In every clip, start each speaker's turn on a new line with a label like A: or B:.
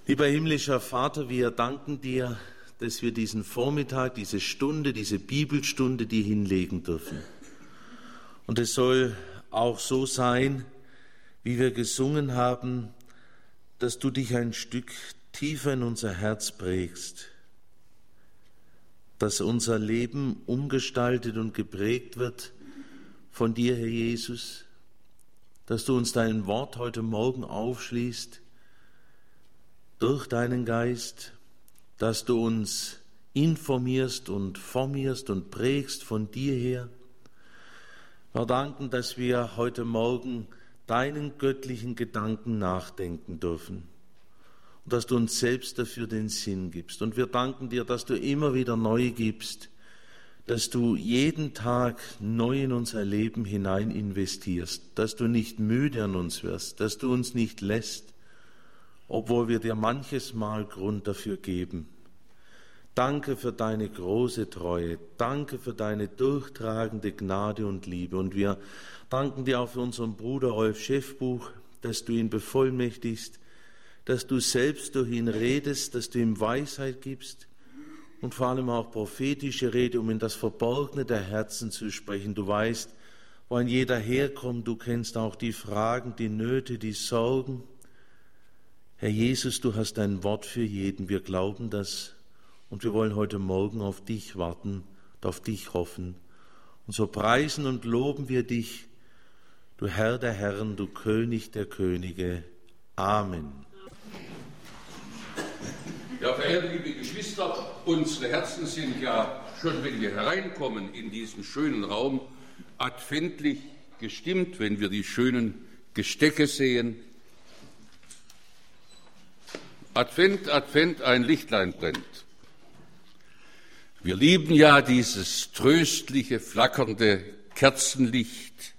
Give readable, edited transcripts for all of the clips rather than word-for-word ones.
A: Lieber himmlischer Vater, wir danken dir, dass wir diesen Vormittag, diese Stunde, diese Bibelstunde dir hinlegen dürfen. Und es soll auch so sein, wie wir gesungen haben, dass du dich ein Stück tiefer in unser Herz prägst, dass unser Leben umgestaltet und geprägt wird von dir, Herr Jesus, dass du uns dein Wort heute Morgen aufschließt, durch deinen Geist, dass du uns informierst und formierst und prägst von dir her. Wir danken, dass wir heute Morgen deinen göttlichen Gedanken nachdenken dürfen und dass du uns selbst dafür den Sinn gibst. Und wir danken dir, dass du immer wieder neu gibst, dass du jeden Tag neu in unser Leben hinein investierst, dass du nicht müde an uns wirst, dass du uns nicht lässt, obwohl wir dir manches Mal Grund dafür geben. Danke für deine große Treue, danke für deine durchtragende Gnade und Liebe. Und wir danken dir auch für unseren Bruder Rolf Schäffbuch, dass du ihn bevollmächtigst, dass du selbst durch ihn redest, dass du ihm Weisheit gibst und vor allem auch prophetische Rede, um in das Verborgene der Herzen zu sprechen. Du weißt, wo ein jeder herkommt, du kennst auch die Fragen, die Nöte, die Sorgen. Herr Jesus, du hast ein Wort für jeden, wir glauben das und wir wollen heute Morgen auf dich warten und auf dich hoffen. Und so preisen und loben wir dich, du Herr der Herren, du König der Könige. Amen.
B: Ja, verehrte liebe Geschwister, unsere Herzen sind ja schon, wenn wir hereinkommen in diesen schönen Raum, adventlich gestimmt, wenn wir die schönen Gestecke sehen. Advent, Advent, ein Lichtlein brennt. Wir lieben ja dieses tröstliche, flackernde Kerzenlicht.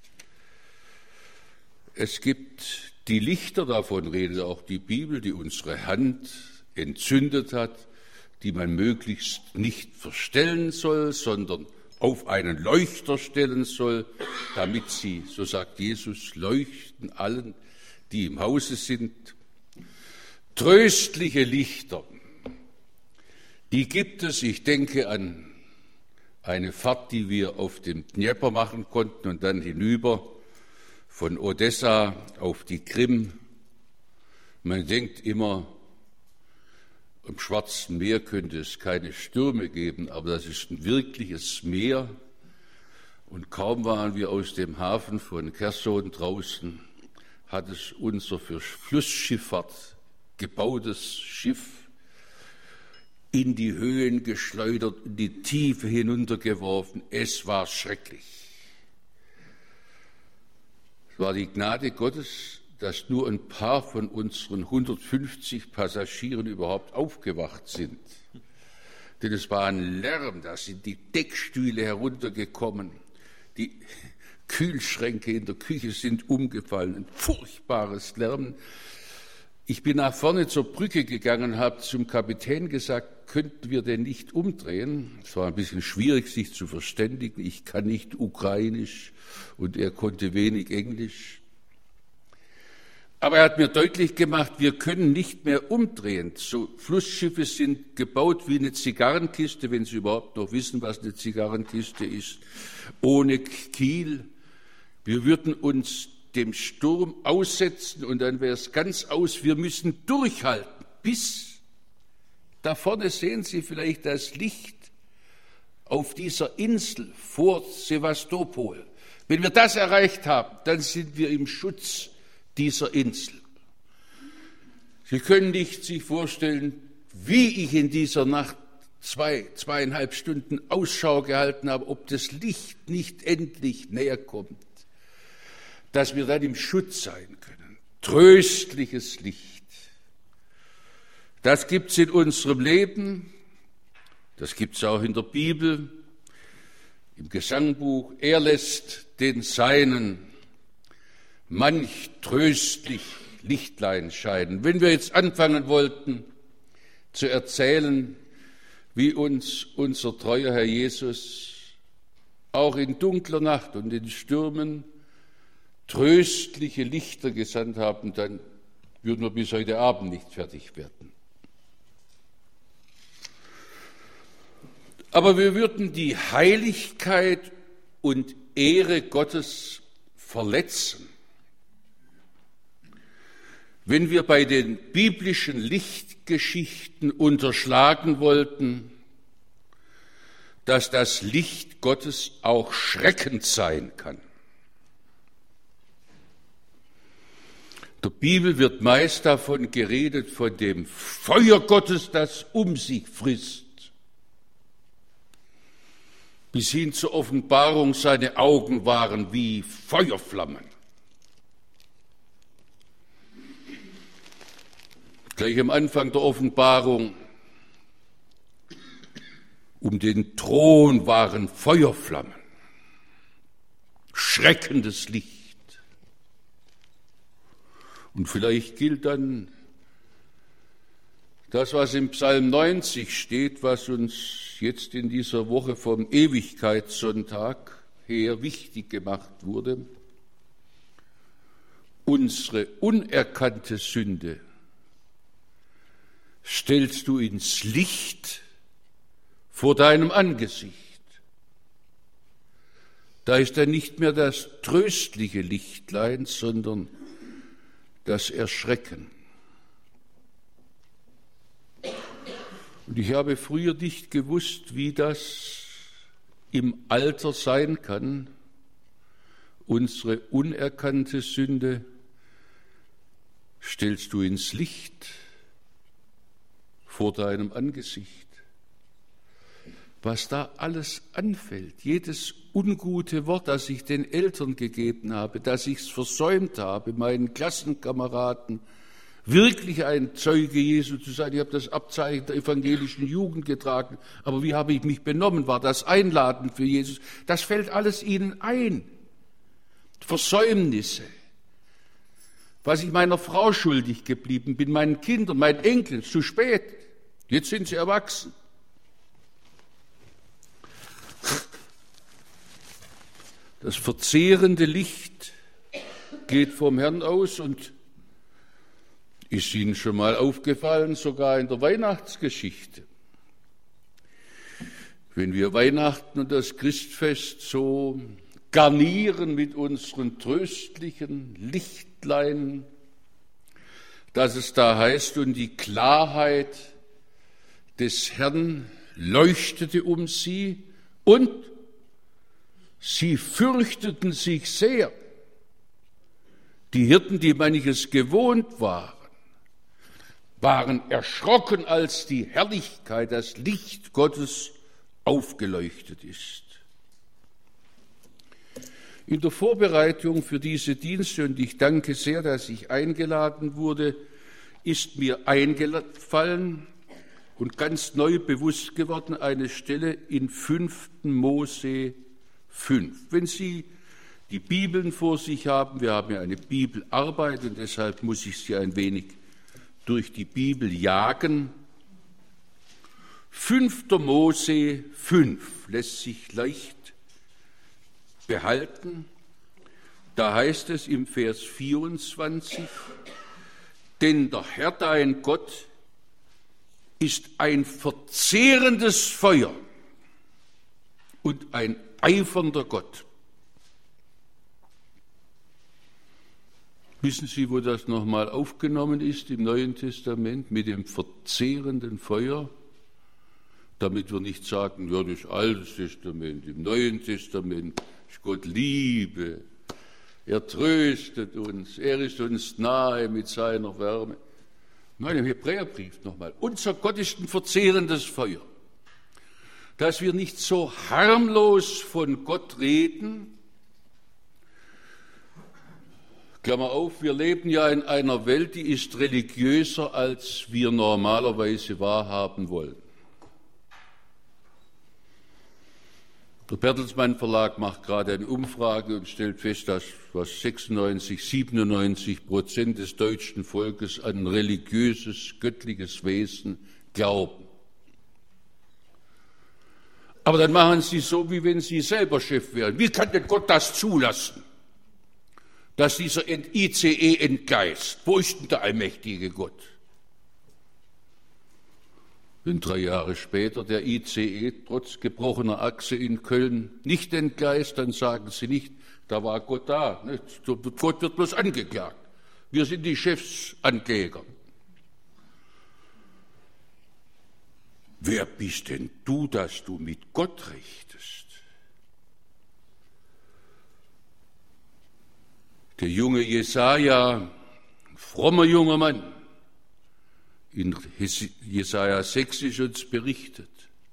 B: Es gibt die Lichter, davon redet auch die Bibel, die unsere Hand entzündet hat, die man möglichst nicht verstellen soll, sondern auf einen Leuchter stellen soll, damit sie, so sagt Jesus, leuchten allen, die im Hause sind. Tröstliche Lichter, die gibt es. Ich denke an eine Fahrt, die wir auf dem Dnjepr machen konnten und dann hinüber von Odessa auf die Krim. Man denkt immer, im Schwarzen Meer könnte es keine Stürme geben, aber das ist ein wirkliches Meer. Und kaum waren wir aus dem Hafen von Cherson draußen, hat es unser für Flussschifffahrt gebautes Schiff in die Höhen geschleudert, in die Tiefe hinuntergeworfen. Es war schrecklich. Es war die Gnade Gottes, dass nur ein paar von unseren 150 Passagieren überhaupt aufgewacht sind. Denn es war ein Lärm, da sind die Deckstühle heruntergekommen, die Kühlschränke in der Küche sind umgefallen, ein furchtbares Lärm. Ich bin nach vorne zur Brücke gegangen und habe zum Kapitän gesagt, könnten wir denn nicht umdrehen? Es war ein bisschen schwierig, sich zu verständigen. Ich kann nicht Ukrainisch und er konnte wenig Englisch. Aber er hat mir deutlich gemacht, wir können nicht mehr umdrehen. So Flussschiffe sind gebaut wie eine Zigarrenkiste, wenn Sie überhaupt noch wissen, was eine Zigarrenkiste ist, ohne Kiel. Wir würden uns dem Sturm aussetzen und dann wäre es ganz aus. Wir müssen durchhalten, bis da vorne sehen Sie vielleicht das Licht auf dieser Insel vor Sewastopol. Wenn wir das erreicht haben, dann sind wir im Schutz dieser Insel. Sie können nicht sich vorstellen, wie ich in dieser Nacht 2,5 Stunden Ausschau gehalten habe, ob das Licht nicht endlich näher kommt, dass wir dann im Schutz sein können. Tröstliches Licht. Das gibt es in unserem Leben, das gibt es auch in der Bibel, im Gesangbuch. Er lässt den Seinen manch tröstlich Lichtlein scheinen. Wenn wir jetzt anfangen wollten zu erzählen, wie uns unser treuer Herr Jesus auch in dunkler Nacht und in Stürmen tröstliche Lichter gesandt haben, dann würden wir bis heute Abend nicht fertig werden. Aber wir würden die Heiligkeit und Ehre Gottes verletzen, wenn wir bei den biblischen Lichtgeschichten unterschlagen wollten, dass das Licht Gottes auch schreckend sein kann. In der Bibel wird meist davon geredet, von dem Feuer Gottes, das um sich frisst. Bis hin zur Offenbarung, seine Augen waren wie Feuerflammen. Gleich am Anfang der Offenbarung, um den Thron waren Feuerflammen, schreckendes Licht. Und vielleicht gilt dann das, was im Psalm 90 steht, was uns jetzt in dieser Woche vom Ewigkeitssonntag her wichtig gemacht wurde. Unsere unerkannte Sünde stellst du ins Licht vor deinem Angesicht. Da ist dann nicht mehr das tröstliche Lichtlein, sondern das Erschrecken. Und ich habe früher nicht gewusst, wie das im Alter sein kann. Unsere unerkannte Sünde stellst du ins Licht vor deinem Angesicht. Was da alles anfällt, jedes ungute Wort, das ich den Eltern gegeben habe, dass ich es versäumt habe, meinen Klassenkameraden wirklich ein Zeuge Jesu zu sein. Ich habe das Abzeichen der evangelischen Jugend getragen, aber wie habe ich mich benommen? War das einladend für Jesus? Das fällt alles ihnen ein. Versäumnisse. Was ich meiner Frau schuldig geblieben bin, meinen Kindern, meinen Enkeln, zu spät. Jetzt sind sie erwachsen. Das verzehrende Licht geht vom Herrn aus und ist Ihnen schon mal aufgefallen, sogar in der Weihnachtsgeschichte. Wenn wir Weihnachten und das Christfest so garnieren mit unseren tröstlichen Lichtlein, dass es da heißt, und die Klarheit des Herrn leuchtete um sie und sie fürchteten sich sehr. Die Hirten, die manches gewohnt waren erschrocken, als die Herrlichkeit, das Licht Gottes aufgeleuchtet ist. In der Vorbereitung für diese Dienste, und ich danke sehr, dass ich eingeladen wurde, ist mir eingefallen und ganz neu bewusst geworden eine Stelle in 5. Mose 5. Wenn Sie die Bibeln vor sich haben, wir haben ja eine Bibelarbeit und deshalb muss ich Sie ein wenig durch die Bibel jagen. 5. Mose 5 lässt sich leicht behalten. Da heißt es im Vers 24, denn der Herr dein Gott ist ein verzehrendes Feuer und ein eifernder Gott. Wissen Sie, wo das nochmal aufgenommen ist im Neuen Testament mit dem verzehrenden Feuer? Damit wir nicht sagen, ja, das Alte Testament, im Neuen Testament ist Gott Liebe, er tröstet uns, er ist uns nahe mit seiner Wärme. Nein, im Hebräerbrief nochmal, unser Gott ist ein verzehrendes Feuer. Dass wir nicht so harmlos von Gott reden, Klammer auf, wir leben ja in einer Welt, die ist religiöser, als wir normalerweise wahrhaben wollen. Der Bertelsmann Verlag macht gerade eine Umfrage und stellt fest, dass 97% des deutschen Volkes an ein religiöses, göttliches Wesen glauben. Aber dann machen sie so, wie wenn sie selber Chef wären. Wie kann denn Gott das zulassen, dass dieser ICE entgleist? Wo ist denn der allmächtige Gott? Wenn 3 Jahre später der ICE trotz gebrochener Achse in Köln nicht entgleist, dann sagen Sie nicht, da war Gott da. Gott wird bloß angeklagt. Wir sind die Chefsankläger. Wer bist denn du, dass du mit Gott richtest? Der junge Jesaja, frommer junger Mann, in Jesaja 6 ist uns berichtet.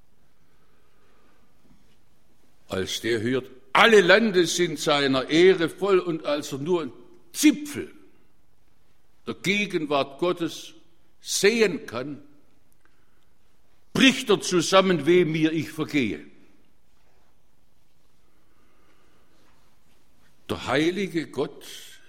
B: Als der hört, alle Lande sind seiner Ehre voll, und als er nur einen Zipfel der Gegenwart Gottes sehen kann, bricht er zusammen, weh mir, ich vergehe. Der heilige Gott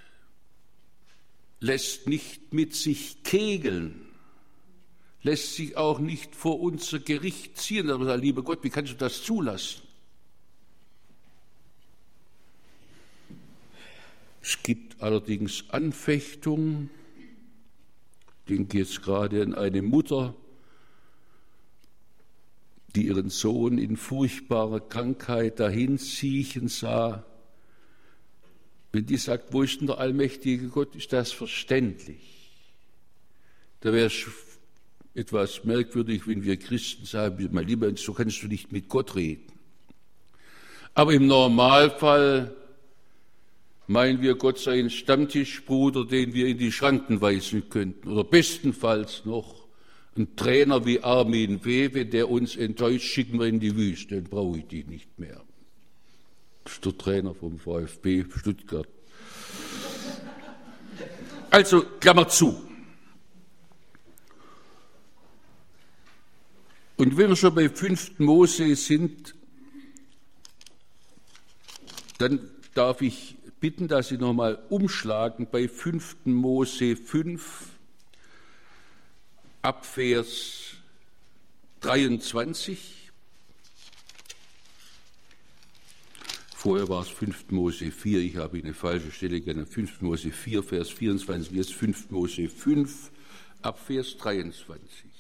B: lässt nicht mit sich kegeln, lässt sich auch nicht vor unser Gericht ziehen. Aber sagt, lieber Gott, wie kannst du das zulassen? Es gibt allerdings Anfechtungen. Ich denke jetzt gerade an eine Mutter, die ihren Sohn in furchtbarer Krankheit dahinsiechen sah. Wenn die sagt, wo ist denn der allmächtige Gott, ist das verständlich. Da wäre es etwas merkwürdig, wenn wir Christen sagen, mein Lieber, so kannst du nicht mit Gott reden. Aber im Normalfall meinen wir, Gott sei ein Stammtischbruder, den wir in die Schranken weisen könnten. Oder bestenfalls noch ein Trainer wie Armin Wewe, der uns enttäuscht, schicken wir in die Wüste, dann brauche ich die nicht mehr. Das ist der Trainer vom VfB Stuttgart. Also, Klammer zu. Und wenn wir schon bei 5. Mose sind, dann darf ich bitten, dass Sie nochmal umschlagen bei 5. Mose 5, ab Vers 23. Vorher war es 5. Mose 4, ich habe eine falsche Stelle genannt. 5. Mose 4, Vers 24, jetzt 5. Mose 5, ab Vers 23.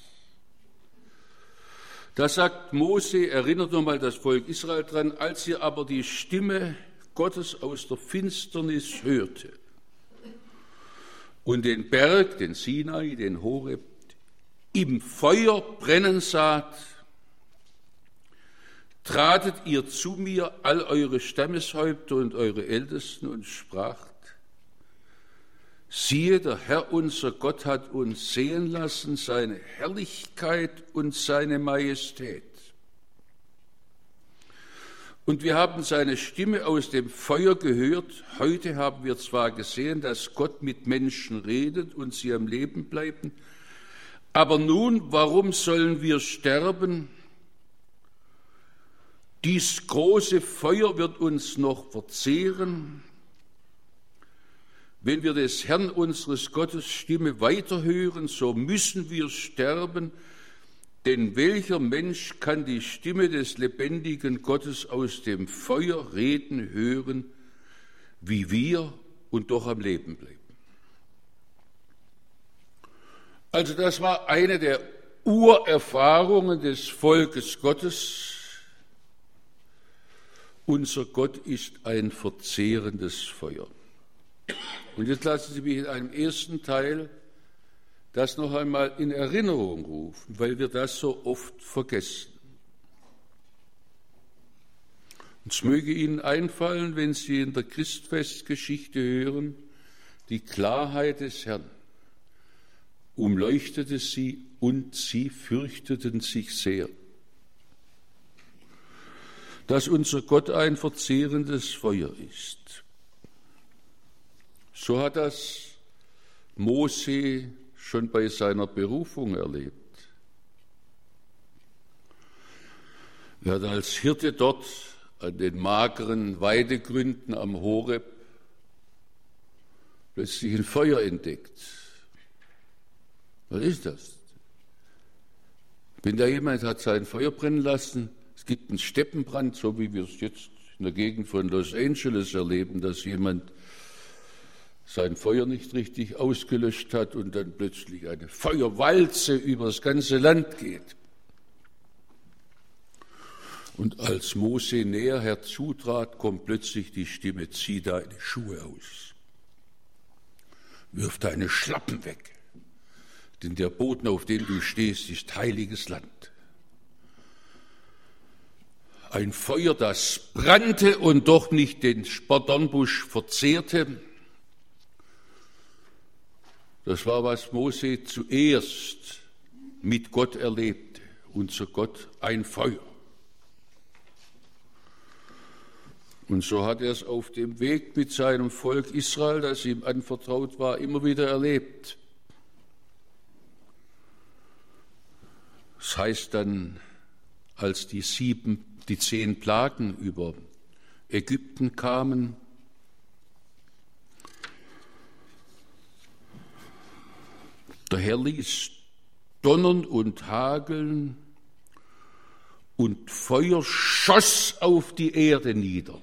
B: Da sagt Mose, erinnert nochmal das Volk Israel dran, als ihr aber die Stimme Gottes aus der Finsternis hörte und den Berg, den Sinai, den Horeb, im Feuer brennen saht, tratet ihr zu mir, all eure Stammeshäupter und eure Ältesten, und spracht, siehe, der Herr unser Gott hat uns sehen lassen seine Herrlichkeit und seine Majestät. Und wir haben seine Stimme aus dem Feuer gehört. Heute haben wir zwar gesehen, dass Gott mit Menschen redet und sie am Leben bleiben, aber nun, warum sollen wir sterben? Dies große Feuer wird uns noch verzehren. Wenn wir des Herrn unseres Gottes Stimme weiterhören, so müssen wir sterben, denn welcher Mensch kann die Stimme des lebendigen Gottes aus dem Feuer reden hören, wie wir, und doch am Leben bleiben? Also das war eine der Urerfahrungen des Volkes Gottes. Unser Gott ist ein verzehrendes Feuer. Und jetzt lassen Sie mich in einem ersten Teil das noch einmal in Erinnerung rufen, weil wir das so oft vergessen. Und es möge Ihnen einfallen, wenn Sie in der Christfestgeschichte hören, die Klarheit des Herrn umleuchtete sie und sie fürchteten sich sehr. Dass unser Gott ein verzehrendes Feuer ist. So hat das Mose schon bei seiner Berufung erlebt. Er hat als Hirte dort an den mageren Weidegründen am Horeb plötzlich ein Feuer entdeckt. Was ist das? Wenn da jemand hat sein Feuer brennen lassen, es gibt einen Steppenbrand, so wie wir es jetzt in der Gegend von Los Angeles erleben, dass jemand sein Feuer nicht richtig ausgelöscht hat und dann plötzlich eine Feuerwalze über das ganze Land geht. Und als Mose näher herzutrat, kommt plötzlich die Stimme: Zieh deine Schuhe aus, wirf deine Schlappen weg, denn der Boden, auf dem du stehst, ist heiliges Land. Ein Feuer, das brannte und doch nicht den Dornbusch verzehrte. Das war, was Mose zuerst mit Gott erlebte. Unser Gott, ein Feuer. Und so hat er es auf dem Weg mit seinem Volk Israel, das ihm anvertraut war, immer wieder erlebt. Das heißt dann, als die 10 Plagen über Ägypten kamen, der Herr ließ donnern und hageln und Feuer schoss auf die Erde nieder.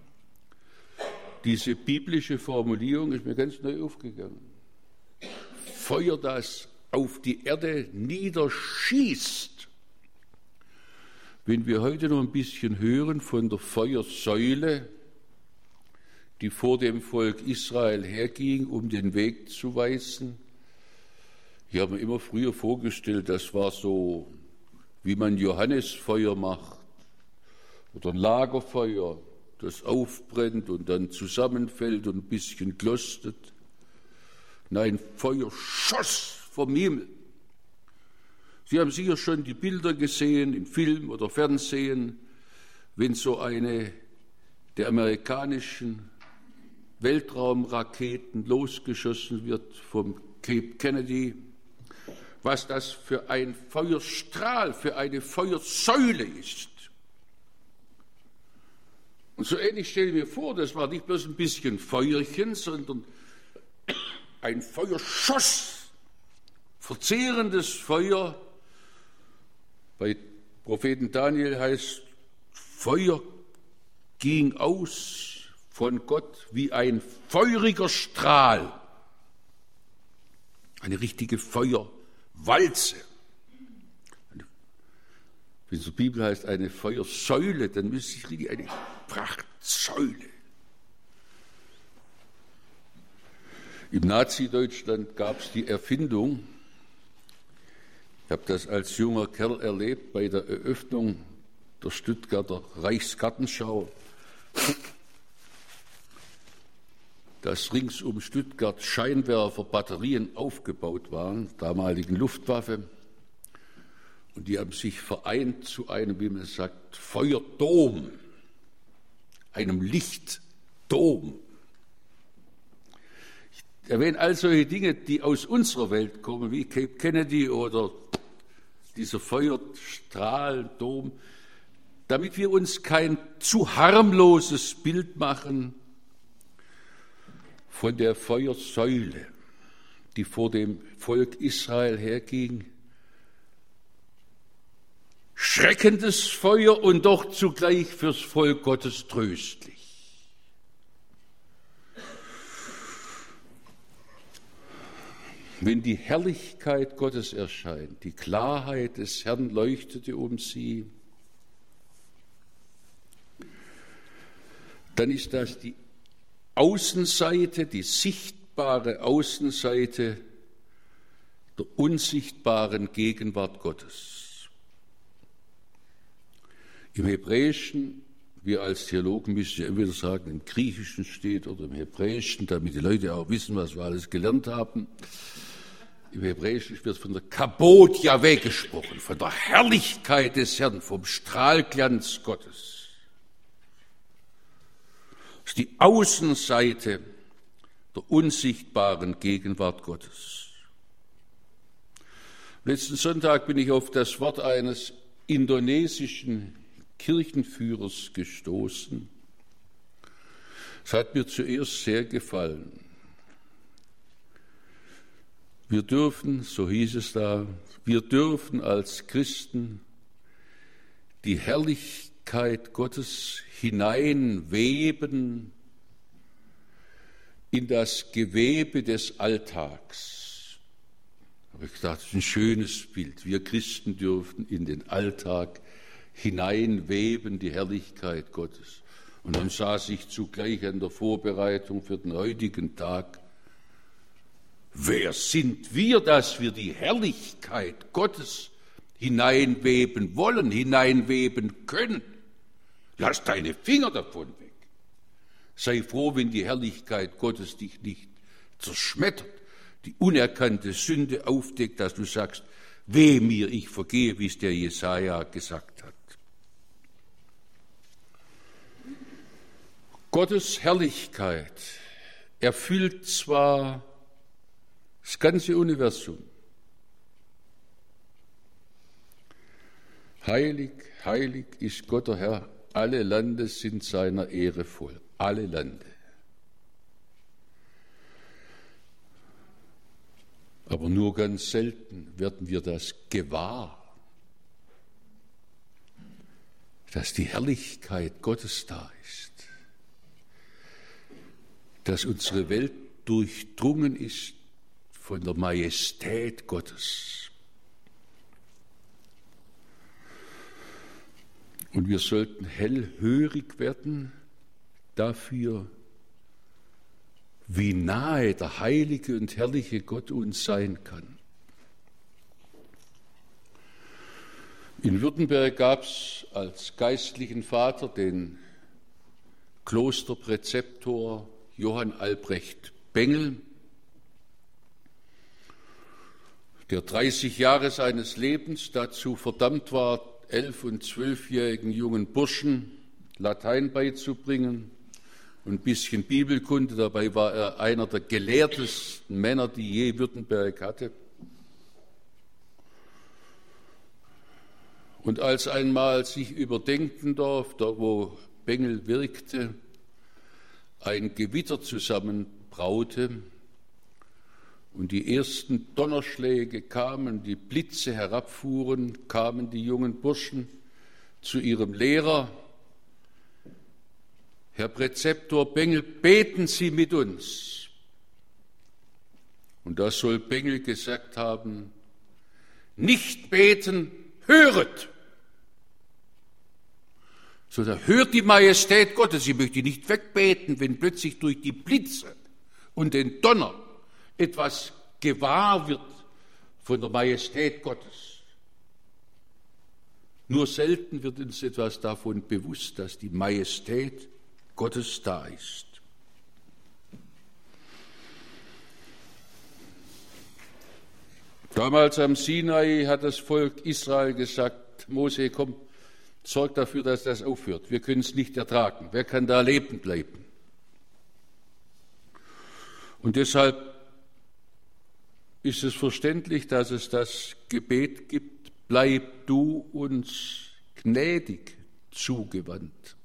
B: Diese biblische Formulierung ist mir ganz neu aufgegangen. Feuer, das auf die Erde niederschießt. Wenn wir heute noch ein bisschen hören von der Feuersäule, die vor dem Volk Israel herging, um den Weg zu weisen, ich habe mir immer früher vorgestellt, das war so, wie man Johannesfeuer macht oder ein Lagerfeuer, das aufbrennt und dann zusammenfällt und ein bisschen glostet. Nein, Feuer schoss vom Himmel. Sie haben sicher schon die Bilder gesehen im Film oder Fernsehen, wenn so eine der amerikanischen Weltraumraketen losgeschossen wird vom Cape Kennedy, was das für ein Feuerstrahl, für eine Feuersäule ist. Und so ähnlich stelle ich mir vor, das war nicht bloß ein bisschen Feuerchen, sondern ein Feuerschoss, verzehrendes Feuer. Bei Propheten Daniel heißt, Feuer ging aus von Gott wie ein feuriger Strahl, eine richtige Feuerwalze. Wenn es in der Bibel heißt, eine Feuersäule, dann müsste ich richtig eine Prachtsäule. Im Nazi-Deutschland gab es die Erfindung, ich habe das als junger Kerl erlebt, bei der Eröffnung der Stuttgarter Reichsgartenschau, dass rings um Stuttgart Scheinwerferbatterien aufgebaut waren, damaligen Luftwaffe, und die haben sich vereint zu einem, wie man sagt, Feuerdom, einem Lichtdom. Ich erwähne all solche Dinge, die aus unserer Welt kommen, wie Cape Kennedy oder dieser Feuerstrahldom, damit wir uns kein zu harmloses Bild machen von der Feuersäule, die vor dem Volk Israel herging. Schreckendes Feuer und doch zugleich fürs Volk Gottes tröstlich. Wenn die Herrlichkeit Gottes erscheint, die Klarheit des Herrn leuchtete um sie, dann ist das die Außenseite, die sichtbare Außenseite der unsichtbaren Gegenwart Gottes. Im Hebräischen, wir als Theologen müssen ja entweder sagen, im Griechischen steht oder im Hebräischen, damit die Leute auch wissen, was wir alles gelernt haben. Im Hebräischen wird von der Kabod Jahweh gesprochen, von der Herrlichkeit des Herrn, vom Strahlglanz Gottes. Das ist die Außenseite der unsichtbaren Gegenwart Gottes. Letzten Sonntag bin ich auf das Wort eines indonesischen Kirchenführers gestoßen. Es hat mir zuerst sehr gefallen. Wir dürfen, so hieß es da, wir dürfen als Christen die Herrlichkeit Gottes hineinweben in das Gewebe des Alltags. Da habe ich gedacht, das ist ein schönes Bild. Wir Christen dürfen in den Alltag hineinweben, die Herrlichkeit Gottes. Und dann saß ich zugleich an der Vorbereitung für den heutigen Tag. Wer sind wir, dass wir die Herrlichkeit Gottes hineinweben wollen, hineinweben können? Lass deine Finger davon weg. Sei froh, wenn die Herrlichkeit Gottes dich nicht zerschmettert, die unerkannte Sünde aufdeckt, dass du sagst, weh mir, ich vergehe, wie es der Jesaja gesagt hat. Gottes Herrlichkeit erfüllt zwar das ganze Universum. Heilig, heilig ist Gott der Herr, alle Lande sind seiner Ehre voll, alle Lande. Aber nur ganz selten werden wir das gewahr, dass die Herrlichkeit Gottes da ist, dass unsere Welt durchdrungen ist von der Majestät Gottes. Und wir sollten hellhörig werden dafür, wie nahe der heilige und herrliche Gott uns sein kann. In Württemberg gab es als geistlichen Vater den Klosterpräzeptor Johann Albrecht Bengel, der 30 Jahre seines Lebens dazu verdammt war, 11- und 12-jährigen jungen Burschen Latein beizubringen und ein bisschen Bibelkunde. Dabei war er einer der gelehrtesten Männer, die je Württemberg hatte. Und als einmal sich über Denkendorf, da wo Bengel wirkte, ein Gewitter zusammenbraute und die ersten Donnerschläge kamen, die Blitze herabfuhren, kamen die jungen Burschen zu ihrem Lehrer. Herr Präzeptor Bengel, beten Sie mit uns. Und da soll Bengel gesagt haben, nicht beten, höret. So, da hört die Majestät Gottes. Ich möchte nicht wegbeten, wenn plötzlich durch die Blitze und den Donner etwas gewahr wird von der Majestät Gottes. Nur selten wird uns etwas davon bewusst, dass die Majestät Gottes da ist. Damals am Sinai hat das Volk Israel gesagt, Mose, komm, sorg dafür, dass das aufhört. Wir können es nicht ertragen. Wer kann da leben bleiben? Und deshalb ist es verständlich, dass es das Gebet gibt, bleib du uns gnädig zugewandt.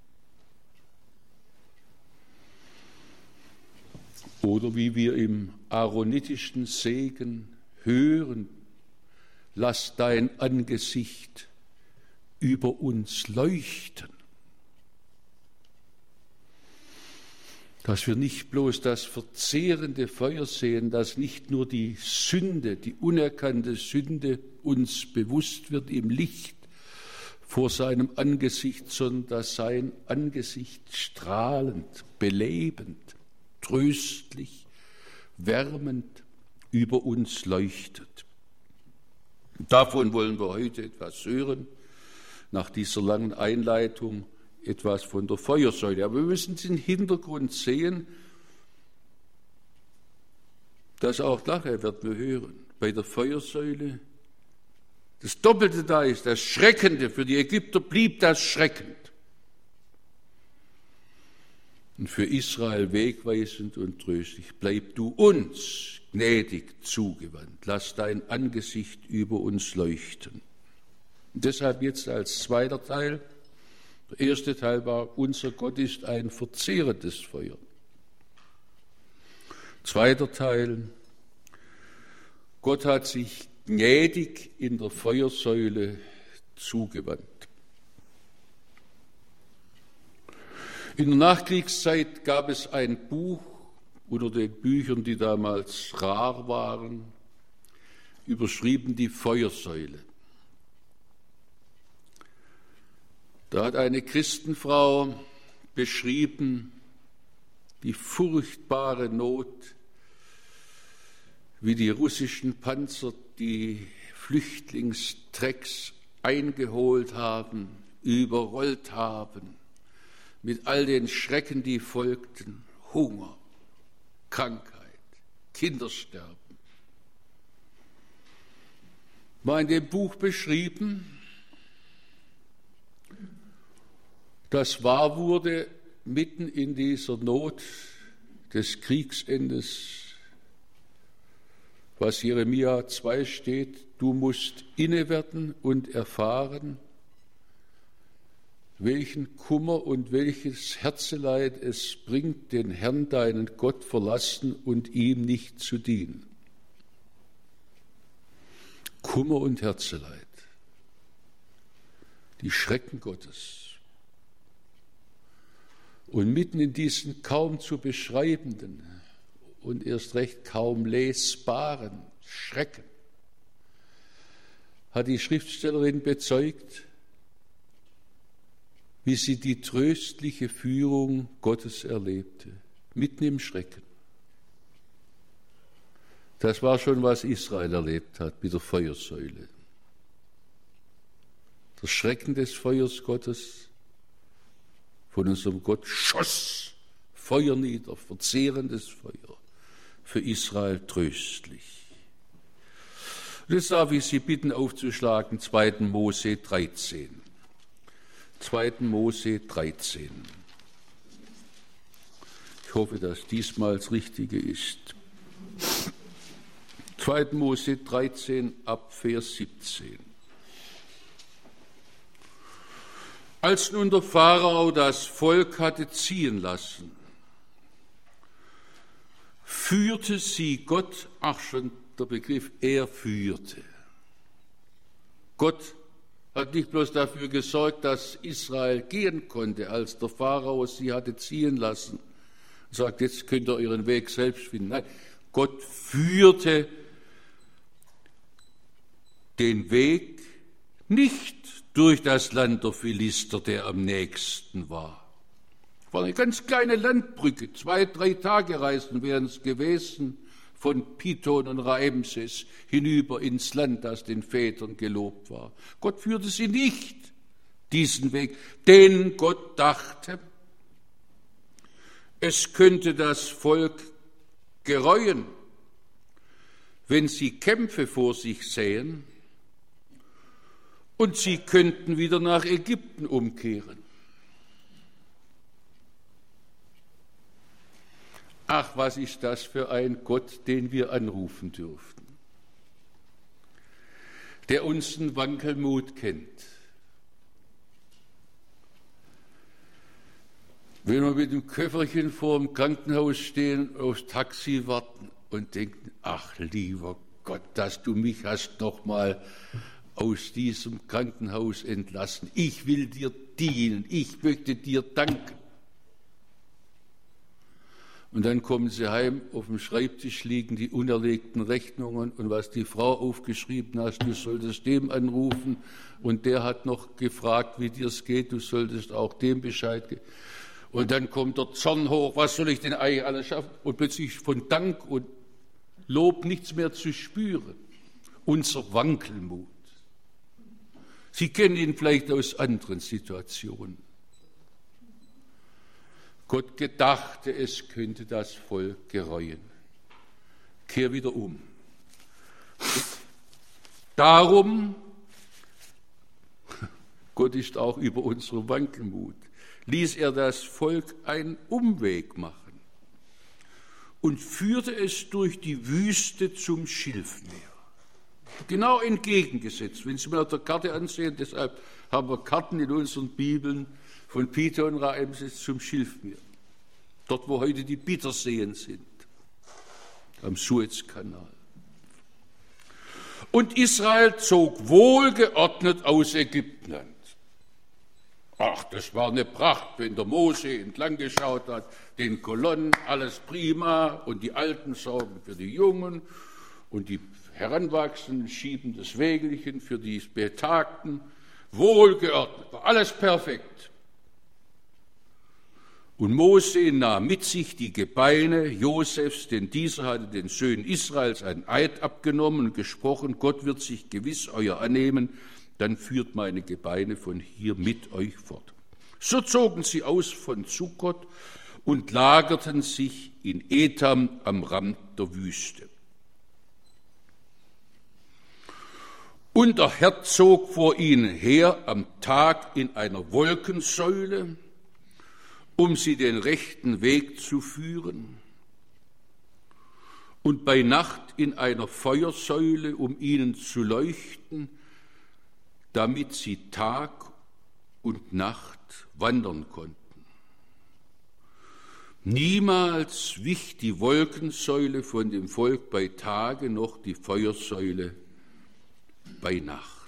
B: Oder wie wir im aaronitischen Segen hören, lass dein Angesicht über uns leuchten. Dass wir nicht bloß das verzehrende Feuer sehen, dass nicht nur die Sünde, die unerkannte Sünde uns bewusst wird im Licht vor seinem Angesicht, sondern dass sein Angesicht strahlend, belebend, tröstlich, wärmend über uns leuchtet. Davon wollen wir heute etwas hören, nach dieser langen Einleitung etwas von der Feuersäule. Aber wir müssen den Hintergrund sehen, dass auch nachher werden wir hören, bei der Feuersäule das Doppelte da ist, das Schreckende. Für die Ägypter blieb das schreckend. Und für Israel wegweisend und tröstlich. Bleib du uns gnädig zugewandt. Lass dein Angesicht über uns leuchten. Und deshalb jetzt als zweiter Teil. Der erste Teil war, unser Gott ist ein verzehrendes Feuer. Zweiter Teil, Gott hat sich gnädig in der Feuersäule zugewandt. In der Nachkriegszeit gab es ein Buch unter den Büchern, die damals rar waren, überschrieben die Feuersäule. Da hat eine Christenfrau beschrieben die furchtbare Not, wie die russischen Panzer die Flüchtlingstrecks eingeholt haben, überrollt haben, mit all den Schrecken, die folgten: Hunger, Krankheit, Kindersterben. War in dem Buch beschrieben, das wahr wurde mitten in dieser Not des Kriegsendes, was Jeremia 2 steht: Du musst innewerden und erfahren, welchen Kummer und welches Herzeleid es bringt, den Herrn, deinen Gott, verlassen und ihm nicht zu dienen. Kummer und Herzeleid, die Schrecken Gottes. Und mitten in diesen kaum zu beschreibenden und erst recht kaum lesbaren Schrecken hat die Schriftstellerin bezeugt, wie sie die tröstliche Führung Gottes erlebte, mitten im Schrecken. Das war schon, was Israel erlebt hat mit der Feuersäule. Das Schrecken des Feuers Gottes von unserem Gott schoss Feuer nieder, verzehrendes Feuer, für Israel tröstlich. Und jetzt darf ich Sie bitten, aufzuschlagen, 2. Mose 13. 2. Mose 13. Ich hoffe, dass diesmal das Richtige ist. 2. Mose 13 ab Vers 17. Als nun der Pharao das Volk hatte ziehen lassen, führte sie Gott, ach schon der Begriff, er führte. Gott hat nicht bloß dafür gesorgt, dass Israel gehen konnte, als der Pharao sie hatte ziehen lassen und sagt, jetzt könnt ihr euren Weg selbst finden. Nein, Gott führte den Weg nicht durch das Land der Philister, der am nächsten war. Es war eine ganz kleine Landbrücke, 2-3 Tage Reisen wären es gewesen, von Pithon und Raemses hinüber ins Land, das den Vätern gelobt war. Gott führte sie nicht diesen Weg, denn Gott dachte, es könnte das Volk gereuen, wenn sie Kämpfe vor sich sähen, und sie könnten wieder nach Ägypten umkehren. Ach, was ist das für ein Gott, den wir anrufen dürften, der unseren Wankelmut kennt. Wenn wir mit dem Köfferchen vor dem Krankenhaus stehen, aufs Taxi warten und denken, ach lieber Gott, dass du mich hast noch mal aus diesem Krankenhaus entlassen. Ich will dir dienen, ich möchte dir danken. Und dann kommen sie heim, auf dem Schreibtisch liegen die unerlegten Rechnungen und was die Frau aufgeschrieben hast, du solltest dem anrufen und der hat noch gefragt, wie dir es geht, du solltest auch dem Bescheid geben. Und dann kommt der Zorn hoch, was soll ich denn eigentlich alles schaffen? Und plötzlich von Dank und Lob nichts mehr zu spüren. Unser Wankelmut. Sie kennen ihn vielleicht aus anderen Situationen. Gott gedachte, es könnte das Volk gereuen. Kehr wieder um. Darum, Gott ist auch über unseren Wankelmut, ließ er das Volk einen Umweg machen und führte es durch die Wüste zum Schilfmeer. Genau entgegengesetzt. Wenn Sie mal auf der Karte ansehen, deshalb haben wir Karten in unseren Bibeln von Pithon und Raemses zum Schilfmeer. Dort, wo heute die Bitterseen sind, am Suezkanal. Und Israel zog wohlgeordnet aus Ägyptenland. Ach, das war eine Pracht, wenn der Mose entlang geschaut hat, den Kolonnen, alles prima, und die Alten sorgen für die Jungen und die Heranwachsenden schieben das Wägelchen für die Betagten. wohlgeordnet, war alles perfekt. Und Mose nahm mit sich die Gebeine Josefs, denn dieser hatte den Söhnen Israels einen Eid abgenommen und gesprochen, Gott wird sich gewiss euer annehmen, dann führt meine Gebeine von hier mit euch fort. So zogen sie aus von Sukkot und lagerten sich in Etam am Rand der Wüste. Und der Herr zog vor ihnen her am Tag in einer Wolkensäule, um sie den rechten Weg zu führen, und bei Nacht in einer Feuersäule, um ihnen zu leuchten, damit sie Tag und Nacht wandern konnten. Niemals wich die Wolkensäule von dem Volk bei Tage, noch die Feuersäule bei Nacht.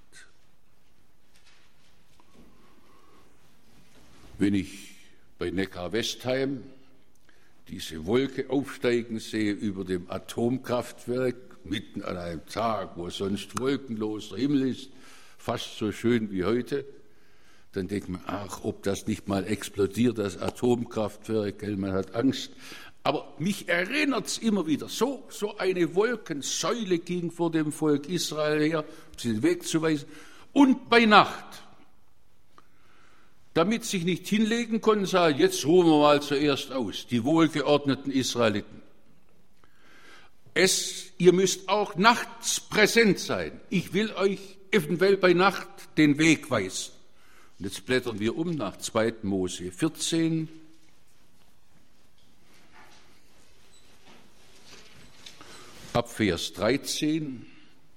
B: Wenn ich bei Neckar-Westheim diese Wolke aufsteigen sehe über dem Atomkraftwerk, mitten an einem Tag, wo sonst wolkenloser Himmel ist, fast so schön wie heute, dann denkt man, ach, ob das nicht mal explodiert, das Atomkraftwerk, man hat Angst. Aber mich erinnert es immer wieder, so eine Wolkensäule ging vor dem Volk Israel her, um sie den Weg zu weisen, und bei Nacht, damit sie sich nicht hinlegen konnten, sagen, jetzt ruhen wir mal zuerst aus, die wohlgeordneten Israeliten. Ihr müsst auch nachts präsent sein. Ich will euch eventuell bei Nacht den Weg weisen. Und jetzt blättern wir um nach 2. Mose 14. Ab Vers 13.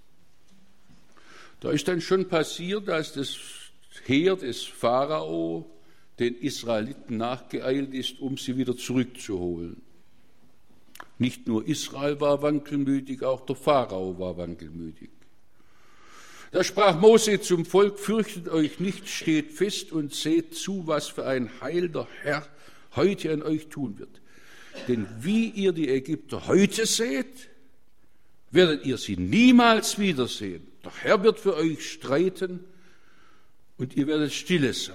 B: Da ist dann schon passiert, dass das Heer des Pharao den Israeliten nachgeeilt ist, um sie wieder zurückzuholen. Nicht nur Israel war wankelmütig, auch der Pharao war wankelmütig. Da sprach Mose zum Volk, fürchtet euch nicht, steht fest und seht zu, was für ein Heil der Herr heute an euch tun wird. Denn wie ihr die Ägypter heute seht, werdet ihr sie niemals wiedersehen. Der Herr wird für euch streiten und ihr werdet stille sein.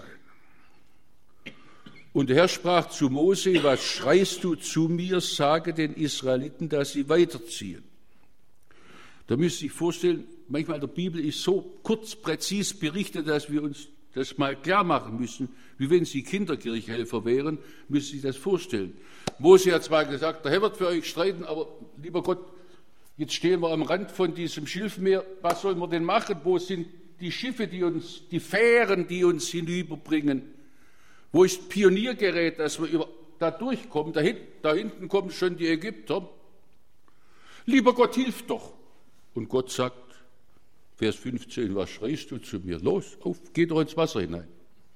B: Und der Herr sprach zu Mose, was schreist du zu mir, sage den Israeliten, dass sie weiterziehen. Da müsst ihr sich vorstellen, manchmal in der Bibel ist so kurz, präzis berichtet, dass wir uns das mal klar machen müssen, wie wenn sie Kinderkirchhelfer wären, müssen Sie sich das vorstellen. Mose hat zwar gesagt, der Herr wird für euch streiten, aber lieber Gott, jetzt stehen wir am Rand von diesem Schilfmeer, was sollen wir denn machen? Wo sind die Schiffe, die Fähren, die uns hinüberbringen? Wo ist Pioniergerät, dass wir da durchkommen? Da hinten kommen schon die Ägypter. Lieber Gott, hilf doch. Und Gott sagt, Vers 15, was schreist du zu mir? Los, auf, geh doch ins Wasser hinein.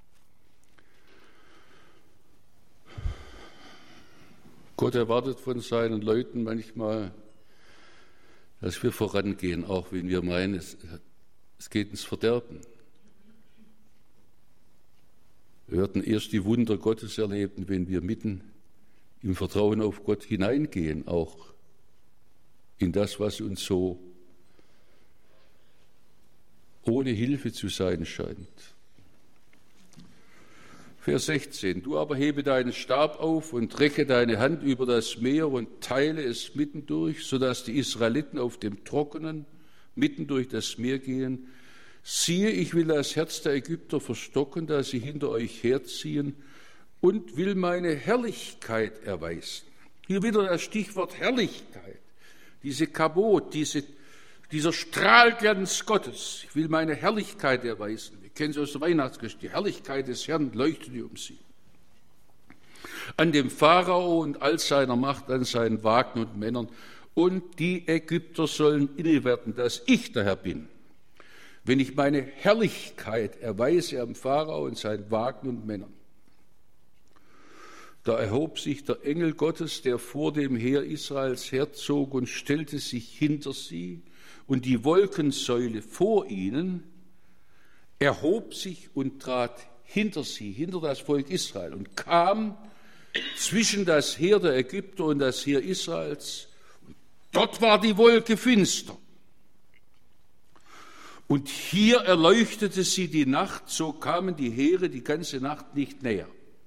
B: Gott erwartet von seinen Leuten manchmal, dass wir vorangehen, auch wenn wir meinen, es geht ins Verderben. Wir werden erst die Wunder Gottes erleben, wenn wir mitten im Vertrauen auf Gott hineingehen, auch in das, was uns so ohne Hilfe zu sein scheint. Vers 16, du aber hebe deinen Stab auf und recke deine Hand über das Meer und teile es mitten durch, sodass die Israeliten auf dem Trockenen mitten durch das Meer gehen. Siehe, ich will das Herz der Ägypter verstocken, dass sie hinter euch herziehen, und will meine Herrlichkeit erweisen. Hier wieder das Stichwort Herrlichkeit, diese Kabot, dieser Strahlglanz Gottes. Ich will meine Herrlichkeit erweisen. Wir kennen es aus der Weihnachtsgeschichte. Die Herrlichkeit des Herrn leuchtete um sie. An dem Pharao und all seiner Macht, an seinen Wagen und Männern. Und die Ägypter sollen inne werden, dass ich der Herr bin. Wenn ich meine Herrlichkeit erweise am Pharao und seinen Wagen und Männern. Da erhob sich der Engel Gottes, der vor dem Heer Israels herzog, und stellte sich hinter sie. Und die Wolkensäule vor ihnen erhob sich und trat hinter sie, hinter das Volk Israel, und kam zwischen das Heer der Ägypter und das Heer Israels. Und dort war die Wolke finster. Und hier erleuchtete sie die Nacht, so kamen die Heere die ganze Nacht nicht näher.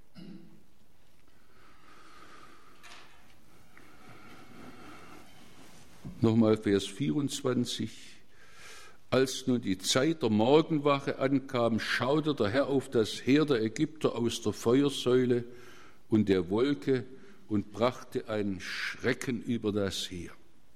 B: Nochmal Vers 24. Als nun die Zeit der Morgenwache ankam, schaute der Herr auf das Heer der Ägypter aus der Feuersäule und der Wolke und brachte einen Schrecken über das Heer.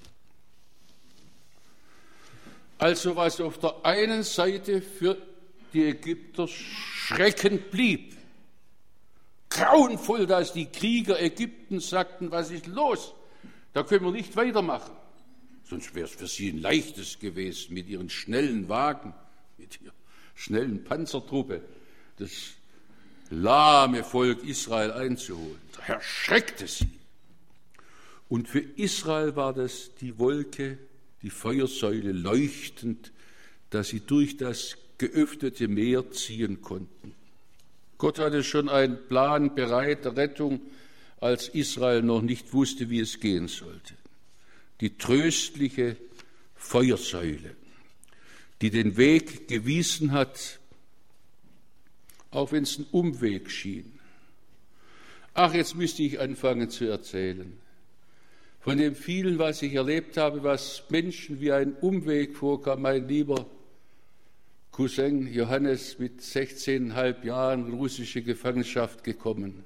B: Also was auf der einen Seite für die Ägypter schreckend blieb, grauenvoll, dass die Krieger Ägyptens sagten, was ist los? Da können wir nicht weitermachen. Sonst wäre es für sie ein leichtes gewesen, mit ihren schnellen Wagen, mit ihrer schnellen Panzertruppe, das lahme Volk Israel einzuholen. Der Herr schreckte sie. Und für Israel war das die Wolke, die Feuersäule leuchtend, dass sie durch das geöffnete Meer ziehen konnten. Gott hatte schon einen Plan bereit der Rettung, als Israel noch nicht wusste, wie es gehen sollte. Die tröstliche Feuersäule, die den Weg gewiesen hat, auch wenn es ein Umweg schien. Ach, jetzt müsste ich anfangen zu erzählen. Von dem vielen, was ich erlebt habe, was Menschen wie ein Umweg vorkam, mein lieber Cousin Johannes mit 16,5 Jahren in russische Gefangenschaft gekommen,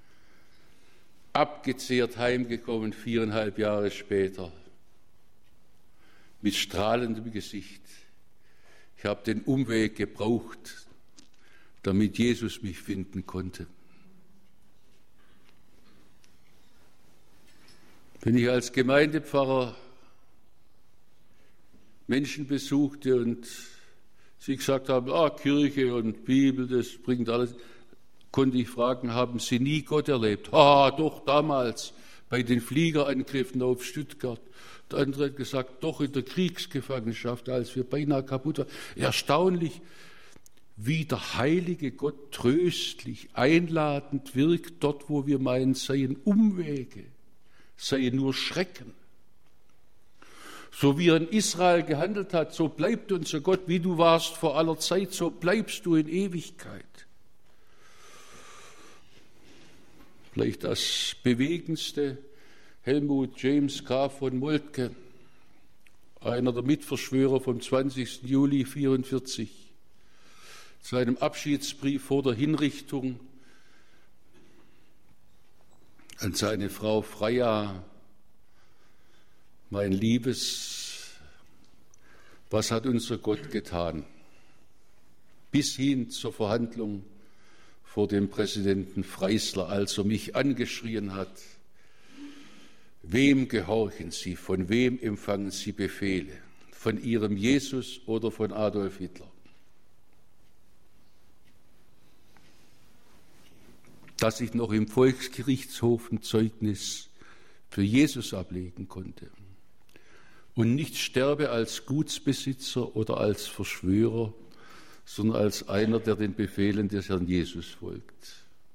B: abgezehrt heimgekommen 4,5 Jahre später, mit strahlendem Gesicht. Ich habe den Umweg gebraucht, damit Jesus mich finden konnte. Wenn ich als Gemeindepfarrer Menschen besuchte und sie gesagt haben, Kirche und Bibel, das bringt alles, konnte ich fragen, haben Sie nie Gott erlebt? Doch, damals bei den Fliegerangriffen auf Stuttgart. Der andere hat gesagt, doch in der Kriegsgefangenschaft, als wir beinahe kaputt waren. Erstaunlich, wie der heilige Gott tröstlich, einladend wirkt, dort, wo wir meinen, seien Umwege, seien nur Schrecken. So wie er in Israel gehandelt hat, so bleibt unser Gott, wie du warst vor aller Zeit, so bleibst du in Ewigkeit. Vielleicht das Bewegendste, Helmut James Graf von Moltke, einer der Mitverschwörer vom 20. Juli 1944, seinem Abschiedsbrief vor der Hinrichtung an seine Frau Freya: Mein Liebes, was hat unser Gott getan? Bis hin zur Verhandlung vor dem Präsidenten Freisler, als er mich angeschrien hat: Wem gehorchen Sie, von wem empfangen Sie Befehle? Von Ihrem Jesus oder von Adolf Hitler? Dass ich noch im Volksgerichtshof ein Zeugnis für Jesus ablegen konnte und nicht sterbe als Gutsbesitzer oder als Verschwörer, sondern als einer, der den Befehlen des Herrn Jesus folgt.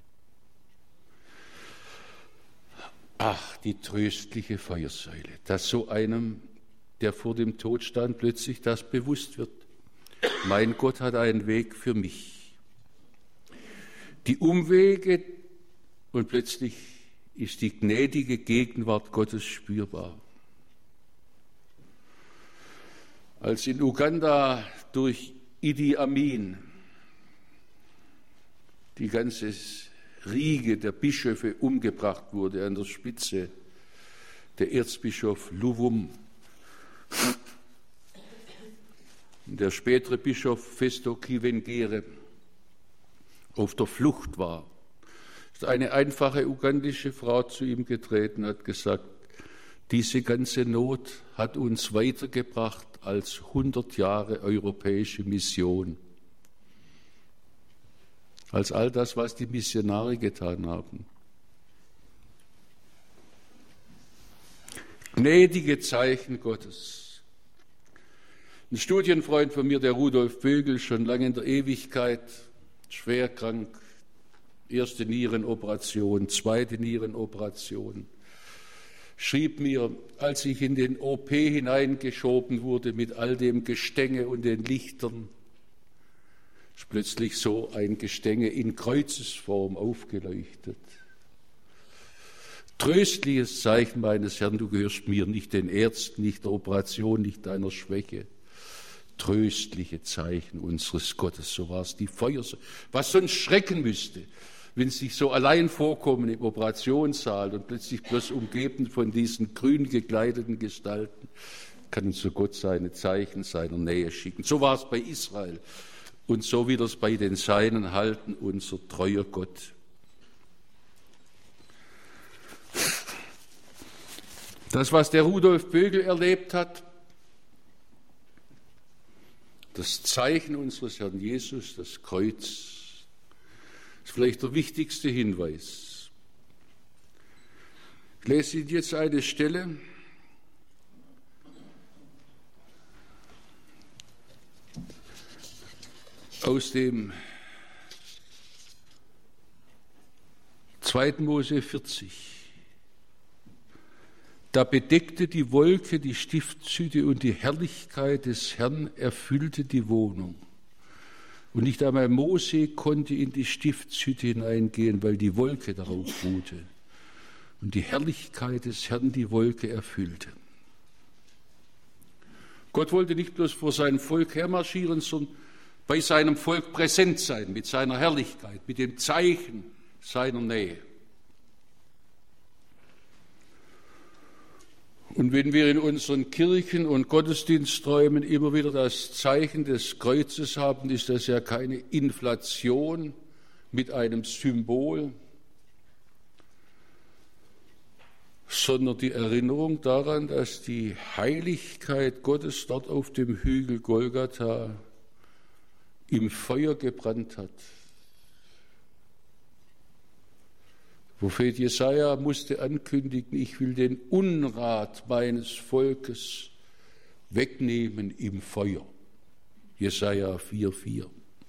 B: Ach, die tröstliche Feuersäule, dass so einem, der vor dem Tod stand, plötzlich das bewusst wird. Mein Gott hat einen Weg für mich. Die Umwege, und plötzlich ist die gnädige Gegenwart Gottes spürbar. Als in Uganda durch Idi Amin die ganze Riege der Bischöfe umgebracht wurde, an der Spitze der Erzbischof Luvum, der spätere Bischof Festo Kivengere auf der Flucht war, ist eine einfache ugandische Frau zu ihm getreten und hat gesagt, diese ganze Not hat uns weitergebracht als 100 Jahre europäische Mission, als all das, was die Missionare getan haben. Gnädige Zeichen Gottes. Ein Studienfreund von mir, der Rudolf Bögel, schon lange in der Ewigkeit, schwer krank, erste Nierenoperation, zweite Nierenoperation, schrieb mir, als ich in den OP hineingeschoben wurde mit all dem Gestänge und den Lichtern, ist plötzlich so ein Gestänge in Kreuzesform aufgeleuchtet. Tröstliches Zeichen meines Herrn, du gehörst mir, nicht den Ärzten, nicht der Operation, nicht deiner Schwäche. Tröstliche Zeichen unseres Gottes, so war es die Feuersäule. Was sonst schrecken müsste, wenn sie sich so allein vorkommen im Operationssaal und plötzlich bloß umgeben von diesen grün gekleideten Gestalten, kann unser Gott seine Zeichen seiner Nähe schicken. So war es bei Israel und so wird es bei den Seinen halten, unser treuer Gott. Das, was der Rudolf Bögel erlebt hat, das Zeichen unseres Herrn Jesus, das Kreuz, ist vielleicht der wichtigste Hinweis. Ich lese Ihnen jetzt eine Stelle aus dem 2. Mose 40. Da bedeckte die Wolke die Stiftshütte und die Herrlichkeit des Herrn erfüllte die Wohnung. Und nicht einmal Mose konnte in die Stiftshütte hineingehen, weil die Wolke darauf ruhte. Und die Herrlichkeit des Herrn die Wolke erfüllte. Gott wollte nicht bloß vor seinem Volk hermarschieren, sondern bei seinem Volk präsent sein, mit seiner Herrlichkeit, mit dem Zeichen seiner Nähe. Und wenn wir in unseren Kirchen und Gottesdiensträumen immer wieder das Zeichen des Kreuzes haben, ist das ja keine Inflation mit einem Symbol, sondern die Erinnerung daran, dass die Heiligkeit Gottes dort auf dem Hügel Golgatha im Feuer gebrannt hat. Prophet Jesaja musste ankündigen, ich will den Unrat meines Volkes wegnehmen im Feuer. Jesaja 4,4.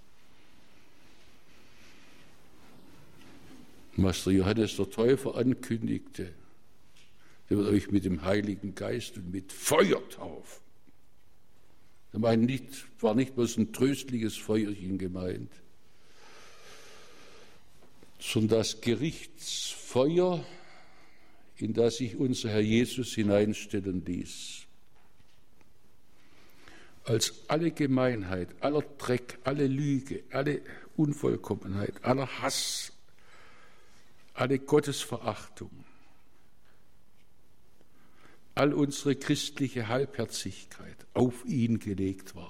B: Was der Johannes der Täufer ankündigte, der wird euch mit dem Heiligen Geist und mit Feuer taufen. Er war nicht bloß ein tröstliches Feuerchen gemeint, sondern das Gerichtsfeuer, in das sich unser Herr Jesus hineinstellen ließ. Als alle Gemeinheit, aller Dreck, alle Lüge, alle Unvollkommenheit, aller Hass, alle Gottesverachtung, all unsere christliche Halbherzigkeit auf ihn gelegt war.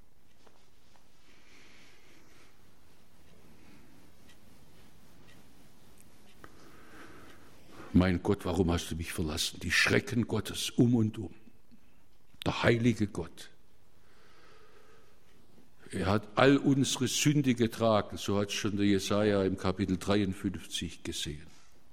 B: Mein Gott, warum hast du mich verlassen? Die Schrecken Gottes um und um. Der heilige Gott. Er hat all unsere Sünde getragen, so hat schon der Jesaja im Kapitel 53 gesehen.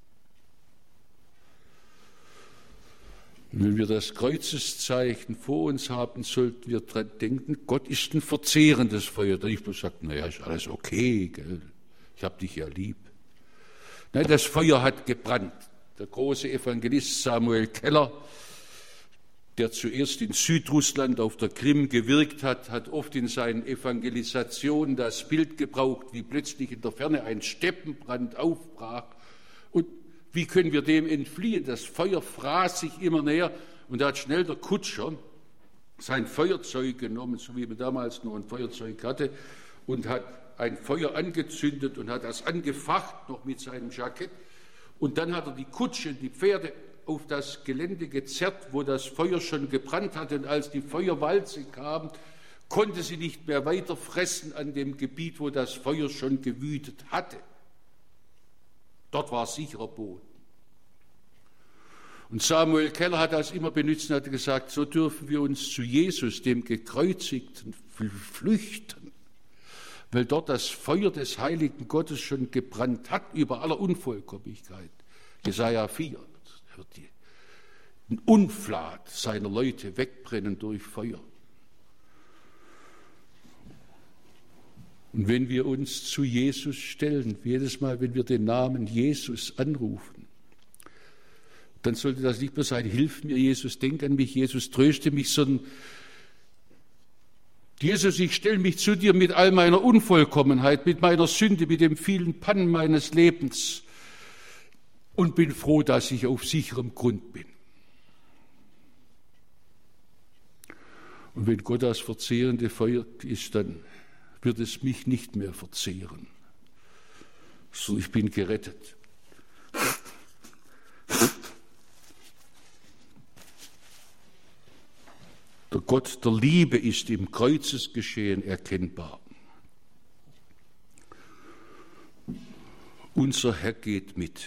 B: Und wenn wir das Kreuzeszeichen vor uns haben, sollten wir daran denken, Gott ist ein verzehrendes Feuer. Der nicht bloß sagt, naja, ist alles okay, gell? Ich habe dich ja lieb. Nein, das Feuer hat gebrannt. Der große Evangelist Samuel Keller, der zuerst in Südrussland auf der Krim gewirkt hat, hat oft in seinen Evangelisationen das Bild gebraucht, wie plötzlich in der Ferne ein Steppenbrand aufbrach. Und wie können wir dem entfliehen? Das Feuer fraß sich immer näher und da hat schnell der Kutscher sein Feuerzeug genommen, so wie man damals nur ein Feuerzeug hatte, und hat ein Feuer angezündet und hat das angefacht, noch mit seinem Jackett. Und dann hat er die Kutsche, die Pferde auf das Gelände gezerrt, wo das Feuer schon gebrannt hatte. Und als die Feuerwalze kam, konnte sie nicht mehr weiter fressen an dem Gebiet, wo das Feuer schon gewütet hatte. Dort war sicherer Boden. Und Samuel Keller hat das immer benutzt und hat gesagt, so dürfen wir uns zu Jesus, dem Gekreuzigten, flüchten, weil dort das Feuer des heiligen Gottes schon gebrannt hat über aller Unvollkommenheit. Jesaja 4, da wird die Unflat seiner Leute wegbrennen durch Feuer. Und wenn wir uns zu Jesus stellen, jedes Mal, wenn wir den Namen Jesus anrufen, dann sollte das nicht mehr sein, hilf mir Jesus, denk an mich, Jesus, tröste mich, sondern Jesus, ich stelle mich zu dir mit all meiner Unvollkommenheit, mit meiner Sünde, mit den vielen Pannen meines Lebens und bin froh, dass ich auf sicherem Grund bin. Und wenn Gott das verzehrende Feuer ist, dann wird es mich nicht mehr verzehren, sondern ich bin gerettet. Der Gott der Liebe ist im Kreuzesgeschehen erkennbar. Unser Herr geht mit.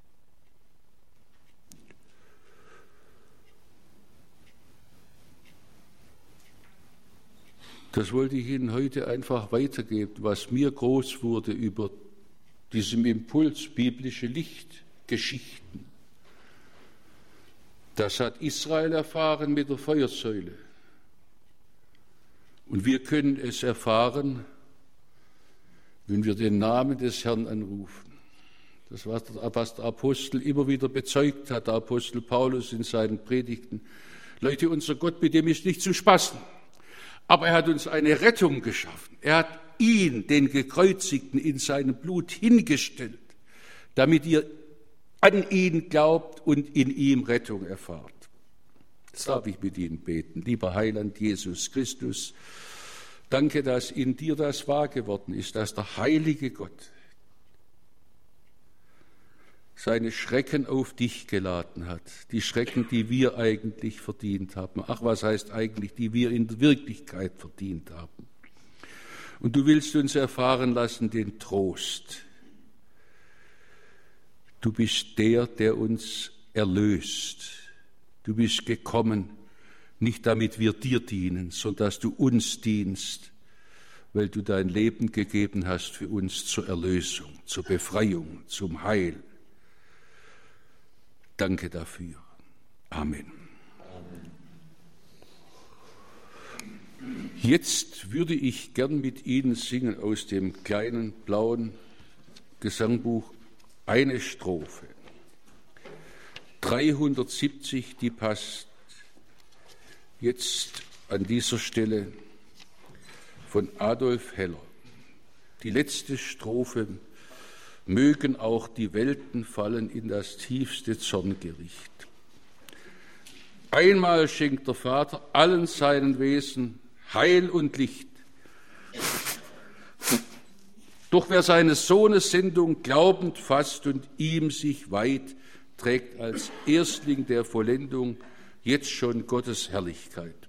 B: Das wollte ich Ihnen heute einfach weitergeben, was mir groß wurde über diesem Impuls biblische Lichtgeschichten. Das hat Israel erfahren mit der Feuersäule. Und wir können es erfahren, wenn wir den Namen des Herrn anrufen. Das, was der Apostel immer wieder bezeugt hat, der Apostel Paulus in seinen Predigten. Leute, unser Gott, mit dem ist nicht zu spaßen. Aber er hat uns eine Rettung geschaffen. Er hat ihn, den Gekreuzigten, in seinem Blut hingestellt, damit ihr an ihn glaubt und in ihm Rettung erfahrt. Jetzt darf ich mit Ihnen beten. Lieber Heiland Jesus Christus, danke, dass in dir das wahr geworden ist, dass der heilige Gott seine Schrecken auf dich geladen hat. Die Schrecken, die wir eigentlich verdient haben. Ach, was heißt eigentlich, die wir in der Wirklichkeit verdient haben. Und du willst uns erfahren lassen den Trost. Du bist der uns erlöst. Du bist gekommen, nicht damit wir dir dienen, sondern dass du uns dienst, weil du dein Leben gegeben hast für uns zur Erlösung, zur Befreiung, zum Heil. Danke dafür. Amen. Jetzt würde ich gern mit Ihnen singen aus dem kleinen blauen Gesangbuch eine Strophe. 370, die passt jetzt an dieser Stelle von Adolf Heller. Die letzte Strophe: Mögen auch die Welten fallen in das tiefste Zorngericht. Einmal schenkt der Vater allen seinen Wesen Heil und Licht. Doch wer seines Sohnes Sendung glaubend fasst und ihm sich weiht, trägt als Erstling der Vollendung jetzt schon Gottes Herrlichkeit.